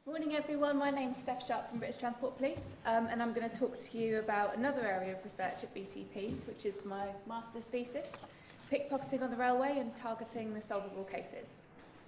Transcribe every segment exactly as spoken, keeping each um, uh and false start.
Morning everyone, my name's Steph Sharp from British Transport Police um, and I'm going to talk to you about another area of research at B T P, which is my master's thesis, pickpocketing on the railway and targeting the solvable cases.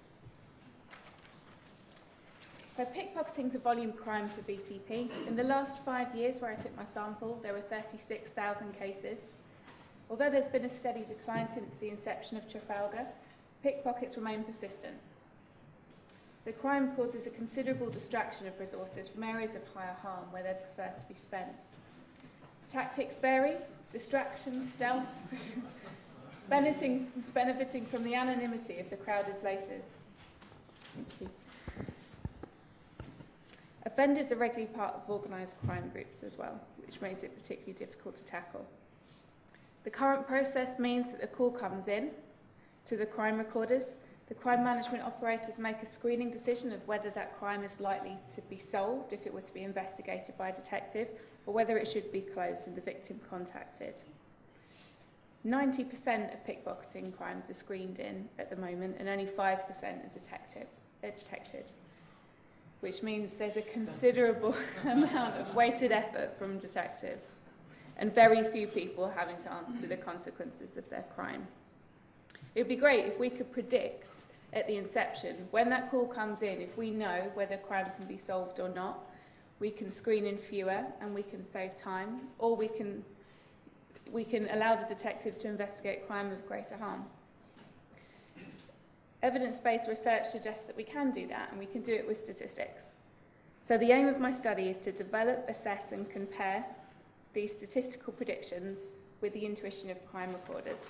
So pickpocketing is a volume crime for B T P. In the last five years where I took my sample, there were thirty-six thousand cases. Although there's been a steady decline since the inception of Trafalgar, pickpockets remain persistent. The crime causes a considerable distraction of resources from areas of higher harm where they prefer to be spent. Tactics vary: distraction, stealth, benefiting, benefiting from the anonymity of the crowded places. Thank you. Offenders are regularly part of organised crime groups as well, which makes it particularly difficult to tackle. The current process means that the call comes in to the crime recorders. The crime management operators make a screening decision of whether that crime is likely to be solved if it were to be investigated by a detective, or whether it should be closed and the victim contacted. ninety percent of pickpocketing crimes are screened in at the moment, and only five percent are, detected, are detected, which means there's a considerable amount of wasted effort from detectives, and very few people having to answer to the consequences of their crime. It would be great if we could predict at the inception, when that call comes in, if we know whether crime can be solved or not, we can screen in fewer and we can save time, or we can, we can allow the detectives to investigate crime of greater harm. Evidence-based research suggests that we can do that, and we can do it with statistics. So the aim of my study is to develop, assess and compare these statistical predictions with the intuition of crime recorders.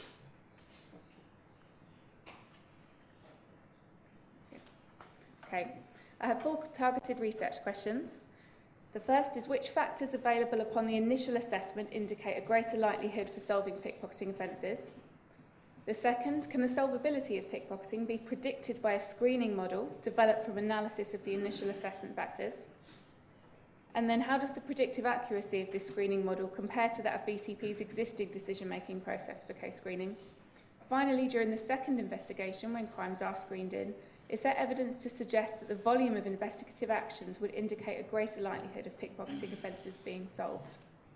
Okay, I have four targeted research questions. The first is, which factors available upon the initial assessment indicate a greater likelihood for solving pickpocketing offences? The second, can the solvability of pickpocketing be predicted by a screening model developed from analysis of the initial assessment factors? And then how does the predictive accuracy of this screening model compare to that of B T P's existing decision-making process for case screening? Finally, during the second investigation, when crimes are screened in, is there evidence to suggest that the volume of investigative actions would indicate a greater likelihood of pickpocketing offences being solved?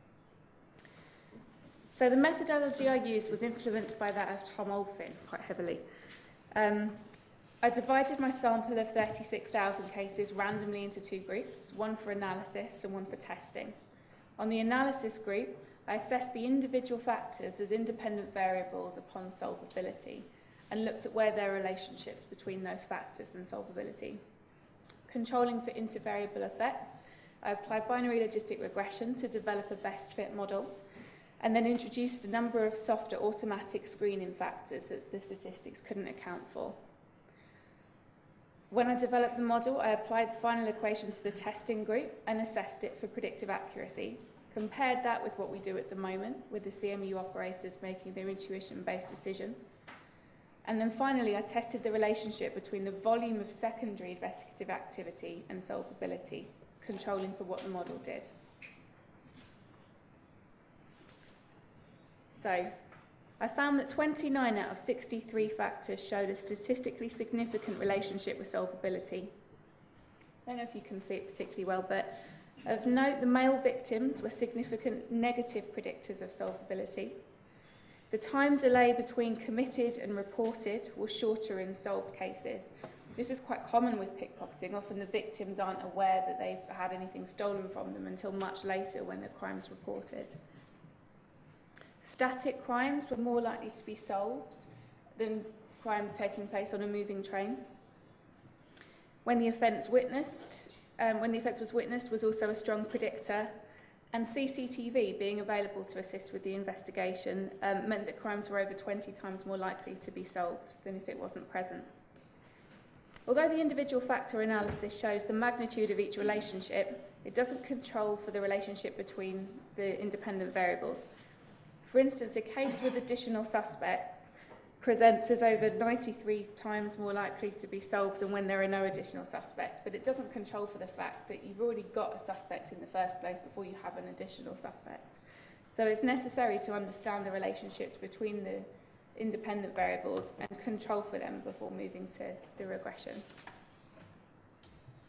So the methodology I used was influenced by that of Tom Olfin quite heavily. Um, I divided my sample of thirty-six thousand cases randomly into two groups, one for analysis and one for testing. On the analysis group, I assessed the individual factors as independent variables upon solvability, and looked at where there are relationships between those factors and solvability. Controlling for intervariable effects, I applied binary logistic regression to develop a best fit model, and then introduced a number of softer automatic screening factors that the statistics couldn't account for. When I developed the model, I applied the final equation to the testing group and assessed it for predictive accuracy, compared that with what we do at the moment, with the C M U operators making their intuition-based decision. And then finally, I tested the relationship between the volume of secondary investigative activity and solvability, controlling for what the model did. So, I found that twenty-nine out of sixty-three factors showed a statistically significant relationship with solvability. I don't know if you can see it particularly well, but of note, the male victims were significant negative predictors of solvability. The time delay between committed and reported was shorter in solved cases. This is quite common with pickpocketing. Often the victims aren't aware that they've had anything stolen from them until much later when the crime's reported. Static crimes were more likely to be solved than crimes taking place on a moving train. When the offence witnessed, um, when the offence was witnessed was also a strong predictor. And C C T V being available to assist with the investigation um, meant that crimes were over twenty times more likely to be solved than if it wasn't present. Although the individual factor analysis shows the magnitude of each relationship, it doesn't control for the relationship between the independent variables. For instance, a case with additional suspects presents as over ninety-three times more likely to be solved than when there are no additional suspects, but it doesn't control for the fact that you've already got a suspect in the first place before you have an additional suspect. So it's necessary to understand the relationships between the independent variables and control for them before moving to the regression.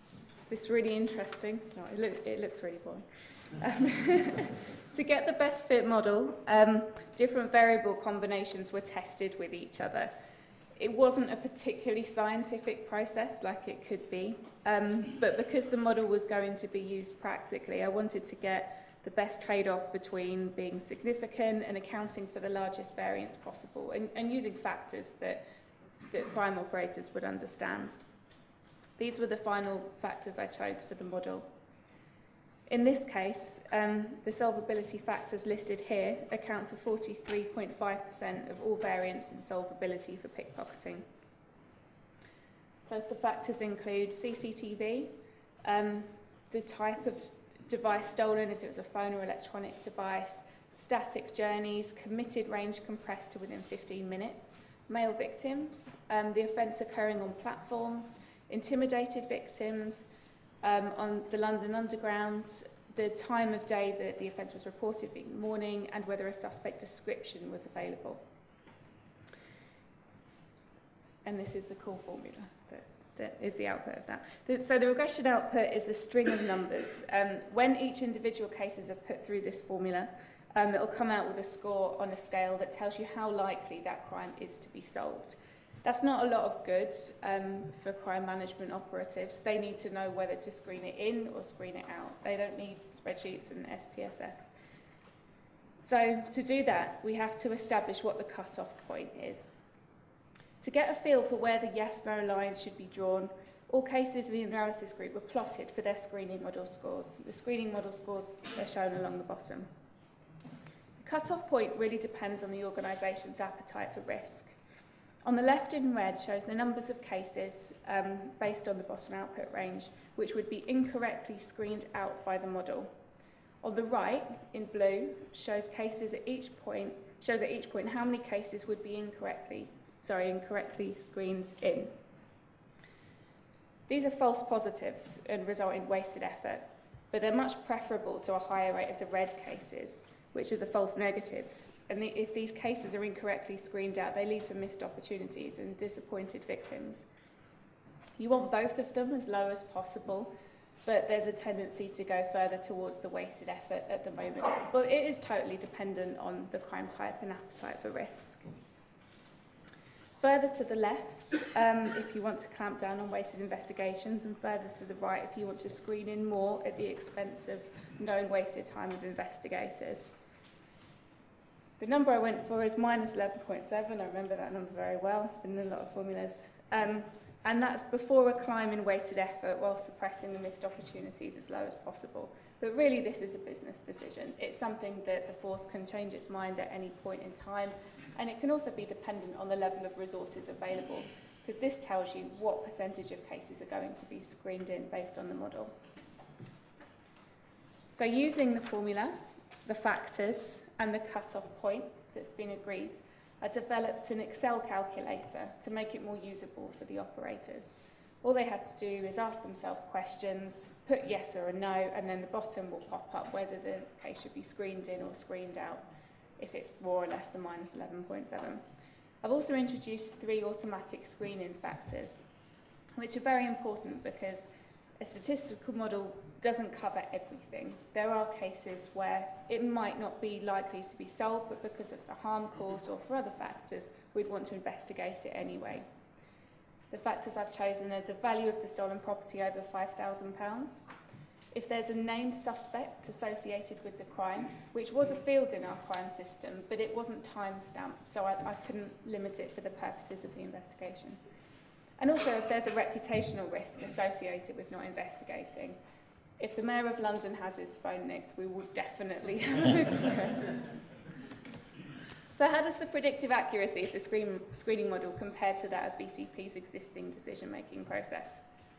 this really interesting, no, it, look, it looks really boring. Um, to get the best fit model, um, different variable combinations were tested with each other. It wasn't a particularly scientific process like it could be, um, but because the model was going to be used practically, I wanted to get the best trade-off between being significant and accounting for the largest variance possible, and, and using factors that, that crime operators would understand. These were the final factors I chose for the model. In this case, um, the solvability factors listed here account for forty-three point five percent of all variance in solvability for pickpocketing. So the factors include C C T V, um, the type of device stolen, if it was a phone or electronic device, static journeys, committed range compressed to within fifteen minutes, male victims, um, the offence occurring on platforms, intimidated victims, um, on the London Underground, the time of day that the offence was reported being morning, and whether a suspect description was available. And this is the call formula that, that is the output of that. The, so the regression output is a string of numbers. Um, when each individual cases are put through this formula, um, it will come out with a score on a scale that tells you how likely that crime is to be solved. That's not a lot of good um, for crime management operatives. They need to know whether to screen it in or screen it out. They don't need spreadsheets and S P S S. So to do that, we have to establish what the cut-off point is. To get a feel for where the yes-no line should be drawn, all cases in the analysis group were plotted for their screening model scores. The screening model scores are shown along the bottom. The cut-off point really depends on the organisation's appetite for risk. On the left in red shows the numbers of cases um, based on the bottom output range, which would be incorrectly screened out by the model. On the right in blue shows cases at each point, shows at each point how many cases would be incorrectly, sorry, incorrectly screened in. These are false positives and result in wasted effort, but they're much preferable to a higher rate of the red cases, which are the false negatives. And the, if these cases are incorrectly screened out, they lead to missed opportunities and disappointed victims. You want both of them as low as possible, but there's a tendency to go further towards the wasted effort at the moment. But it is totally dependent on the crime type and appetite for risk. Further to the left, um, if you want to clamp down on wasted investigations, and further to the right if you want to screen in more at the expense of known wasted time of investigators. The number I went for is minus eleven point seven. I remember that number very well. It's been in a lot of formulas. Um, and that's before a climb in wasted effort while suppressing the missed opportunities as low as possible. But really, this is a business decision. It's something that the force can change its mind at any point in time. And it can also be dependent on the level of resources available, because this tells you what percentage of cases are going to be screened in based on the model. So using the formula, the factors, and the cut-off point that's been agreed, I developed an Excel calculator to make it more usable for the operators. All they had to do is ask themselves questions, put yes or a no, and then the bottom will pop up whether the case should be screened in or screened out, if it's more or less than minus eleven point seven. I've also introduced three automatic screening factors, which are very important because a statistical model doesn't cover everything. There are cases where it might not be likely to be solved, but because of the harm caused or for other factors, we'd want to investigate it anyway. The factors I've chosen are the value of the stolen property over five thousand pounds, if there's a named suspect associated with the crime, which was a field in our crime system, but it wasn't time-stamped, so I, I couldn't limit it for the purposes of the investigation. And also if there's a reputational risk associated with not investigating. If the Mayor of London has his phone nicked, we will definitely have a look for it. So how does the predictive accuracy of the screen, screening model compare to that of B C P's existing decision-making process?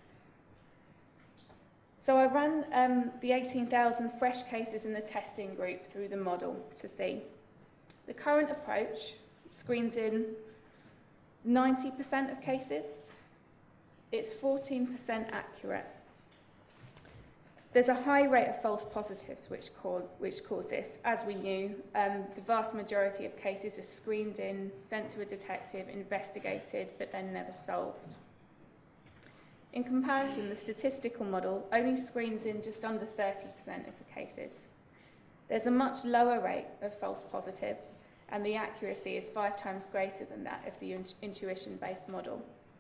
So I ran um, the eighteen thousand fresh cases in the testing group through the model to see. The current approach screens in ninety percent of cases. It's fourteen percent accurate. There's a high rate of false positives which cause, which cause this. As we knew, um, the vast majority of cases are screened in, sent to a detective, investigated, but then never solved. In comparison, the statistical model only screens in just under thirty percent of the cases. There's a much lower rate of false positives, and the accuracy is five times greater than that of the intuition-based model.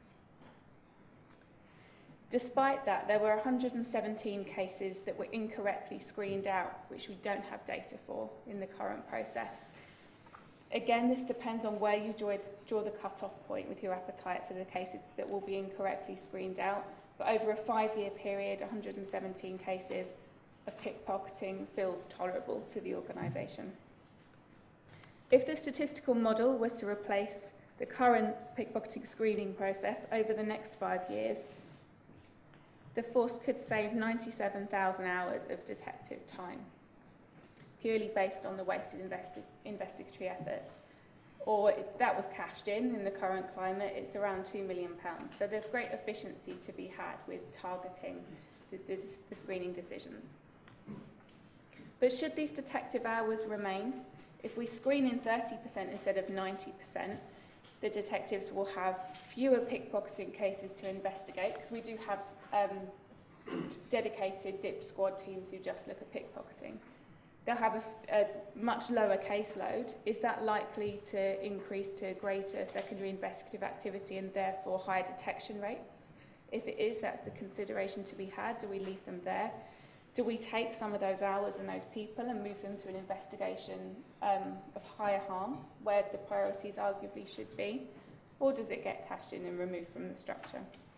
Despite that, there were one hundred seventeen cases that were incorrectly screened out, which we don't have data for in the current process. Again, this depends on where you draw, draw the cut-off point with your appetite for the cases that will be incorrectly screened out. But over a five-year period, one hundred seventeen cases of pickpocketing feels tolerable to the organisation. If the statistical model were to replace the current pickpocketing screening process over the next five years, the force could save ninety-seven thousand hours of detective time, purely based on the wasted investi investigatory efforts. Or if that was cashed in in the current climate, it's around two million pounds. So there's great efficiency to be had with targeting the, the, the screening decisions. But should these detective hours remain, if we screen in thirty percent instead of ninety percent, the detectives will have fewer pickpocketing cases to investigate, because we do have um, dedicated D I P squad teams who just look at pickpocketing. They'll have a, a much lower caseload. Is that likely to increase to greater secondary investigative activity and therefore higher detection rates? If it is, that's a consideration to be had. Do we leave them there? Do we take some of those hours and those people and move them to an investigation um, of higher harm, where the priorities arguably should be? Or does it get cashed in and removed from the structure?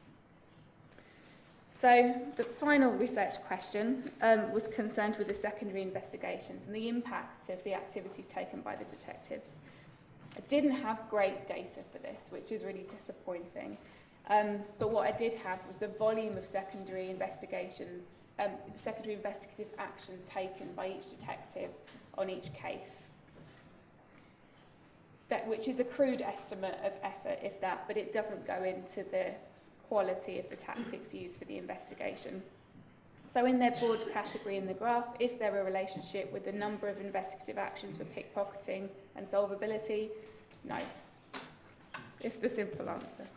So the final research question um, was concerned with the secondary investigations and the impact of the activities taken by the detectives. I didn't have great data for this, which is really disappointing. Um, but what I did have was the volume of secondary investigations, um, secondary investigative actions taken by each detective on each case. That, which is a crude estimate of effort, if that, but it doesn't go into the quality of the tactics used for the investigation. So in their broad category in the graph, is there a relationship with the number of investigative actions for pickpocketing and solvability? No. It's the simple answer.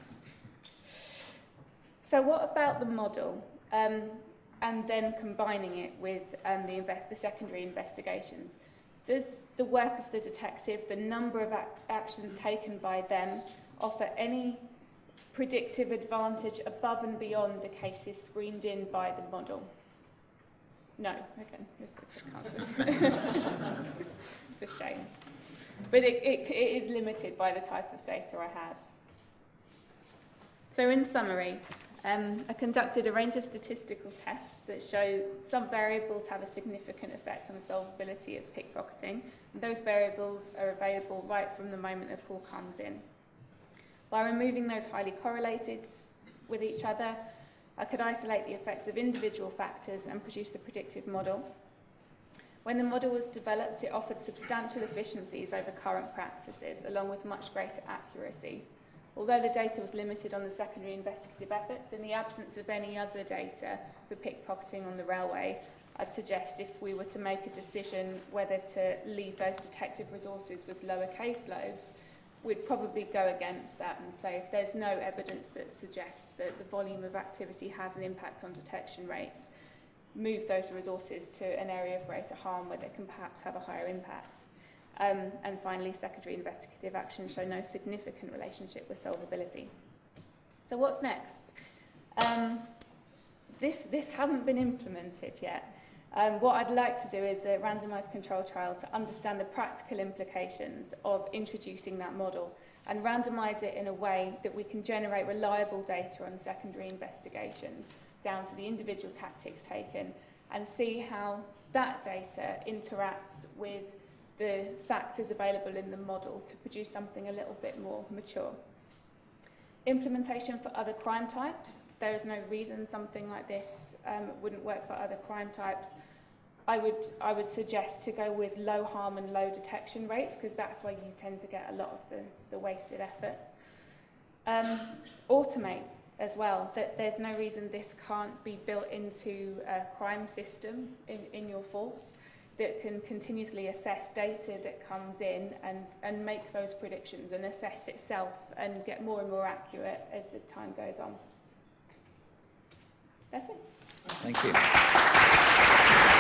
So what about the model, um, and then combining it with um, the, invest the secondary investigations? Does the work of the detective, the number of ac actions taken by them, offer any predictive advantage above and beyond the cases screened in by the model? No. Okay. It's a shame. But it, it, it is limited by the type of data I had. So in summary, um, I conducted a range of statistical tests that show some variables have a significant effect on the solvability of pickpocketing, and those variables are available right from the moment a call comes in. By removing those highly correlated with each other, I could isolate the effects of individual factors and produce the predictive model. When the model was developed, it offered substantial efficiencies over current practices, along with much greater accuracy. Although the data was limited on the secondary investigative efforts, in the absence of any other data for pickpocketing on the railway, I'd suggest if we were to make a decision whether to leave those detective resources with lower caseloads, we'd probably go against that and say if there's no evidence that suggests that the volume of activity has an impact on detection rates, move those resources to an area of greater harm where they can perhaps have a higher impact. Um, and finally, secondary investigative actions show no significant relationship with solvability. So what's next? Um, this, this hasn't been implemented yet. Um, what I'd like to do is a randomised control trial to understand the practical implications of introducing that model and randomise it in a way that we can generate reliable data on secondary investigations down to the individual tactics taken and see how that data interacts with the factors available in the model to produce something a little bit more mature. Implementation for other crime types. There is no reason something like this um, wouldn't work for other crime types. I would, I would suggest to go with low harm and low detection rates, because that's where you tend to get a lot of the, the wasted effort. Um, automate as well. That there's no reason this can't be built into a crime system in, in your force that can continuously assess data that comes in and, and make those predictions and assess itself and get more and more accurate as the time goes on. That's it. Thank you.